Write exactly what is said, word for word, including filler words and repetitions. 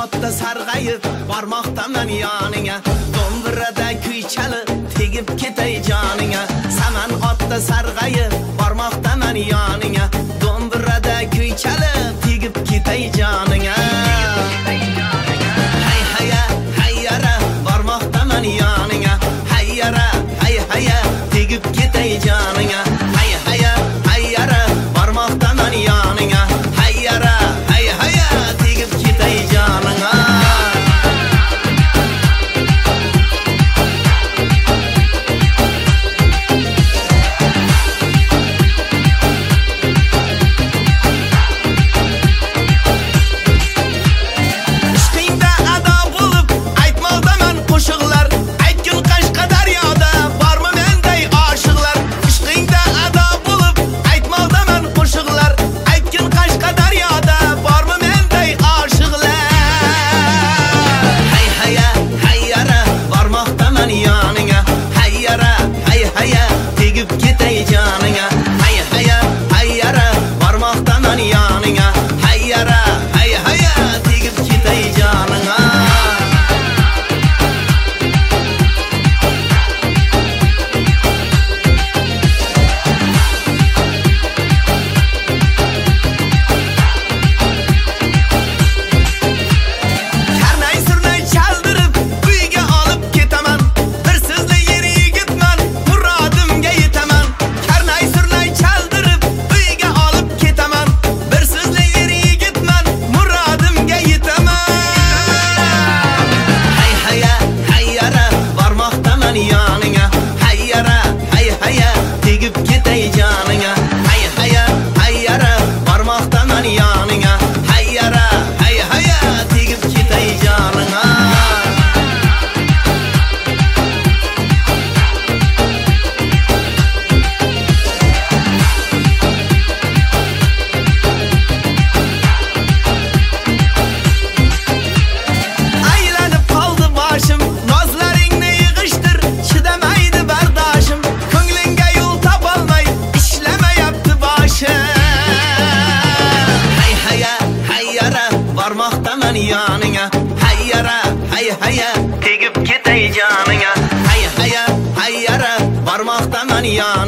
otda sarg'ayib bormoqdaman yoningga, do'mbirada kuy chalib tegib ketay joninga. Saman otda sarg'ayib bormoqdaman yoningga, do'mbirada kuy chalib tegib ketay joninga. Hay haya hayyara bormoqdaman yoningga, hayyara hay haya tegib ketay joninga. Hay haya hayyara bormoqdaman yoningga, hayyara hay haya tegib ketay joninga. Hayyara tegib ketay joninga, hay haya hayyara bormoqdaman yoningga.